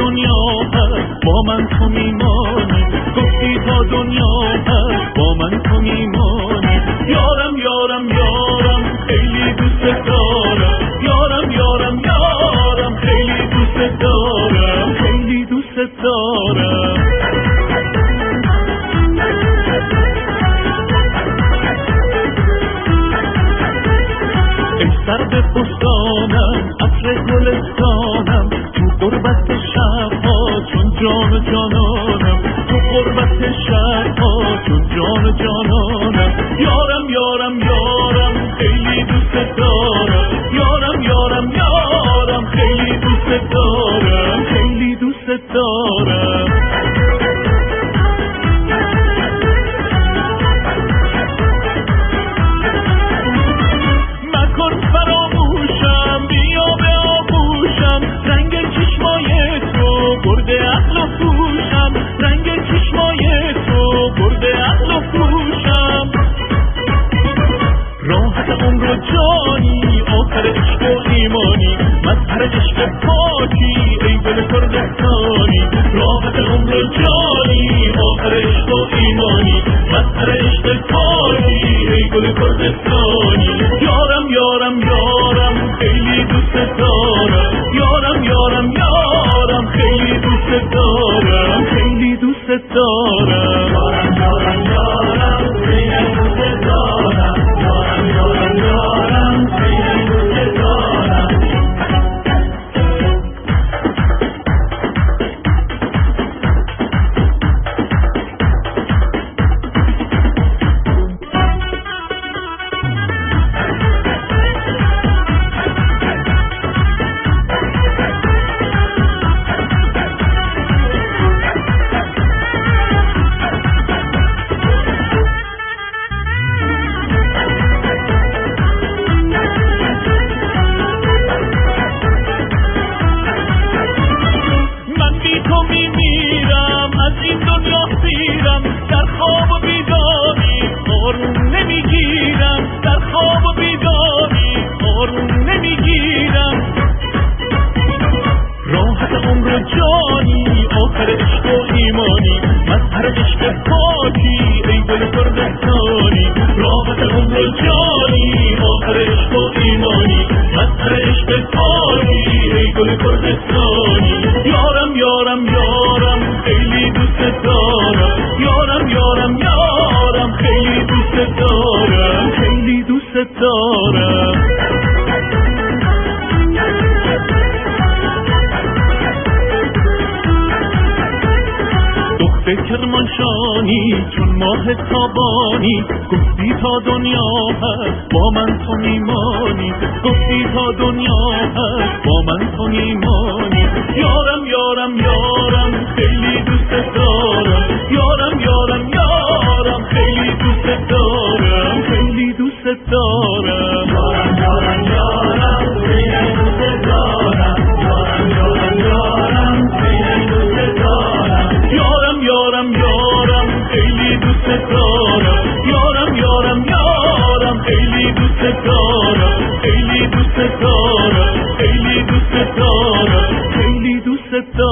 دنیا هست با من تو میمانی، گفتی تا دنیا هست با من تو میمانی. یارم یارم یارم خیلی دوست دارم، یارم یارم یارم خیلی دوست دارم، خیلی دوست دارم. ای سر به بستانم عطر گلستانم، تو غربت شبها چون جان و جانانم، تو غربت شبها چون جان و جانانم. یارم یارم یارم خیلی دوست دارم، یارم یارم یارم خیلی دوست دارم، خیلی دوست دارم. برده عقل و توشم، رنگ چشمای تو برده عقل و توشم. راحت عمر و جانی آخر عشق و ایمانی، مظهر عشق پاکی ای گل کردستانی. راحت عمر و جانی آخر عشق و ایمانی، مظهر عشق پاکی ای گل کردستانی. یارم یارم یارم خیلی دوست دارم، یارم یارم یارم خیلی دوست دارم، خیلی دوست دارم. یارم یارم یارم خیلی دوست دارم، یارم یارم یارم خیلی دوست دارم. جانی آخر عشق و ایمانی، مظهر عشق پاکی ای گل کردستانی. راحت عمر جانی آخر عشق و ایمانی، مظهر عشق پاکی ای گل کردستانی. یارم یارم یارم خیلی دوست دارم، یارم یارم یارم خیلی دوست دارم، خیلی دوست دارم. به کرمانشانی چون ماه تابانی، گفتی تا دنیا هست با من تو میمانی، گفتی تا دنیا هست با من تو میمانی. یارم یارم یارم خیلی دوست دارم، یارم یارم یارم خیلی دوست دارم، خیلی دوست دارم. یارم یارم یارم خیلی دوست دارم، یارم یارم یارم خیلی دوست دارم. یارم یارم یارم خیلی دوست دارم، یارم یارم یارم خیلی دوست دارم، خیلی دوست دارم، خیلی دوست دارم، خیلی دوست دارم.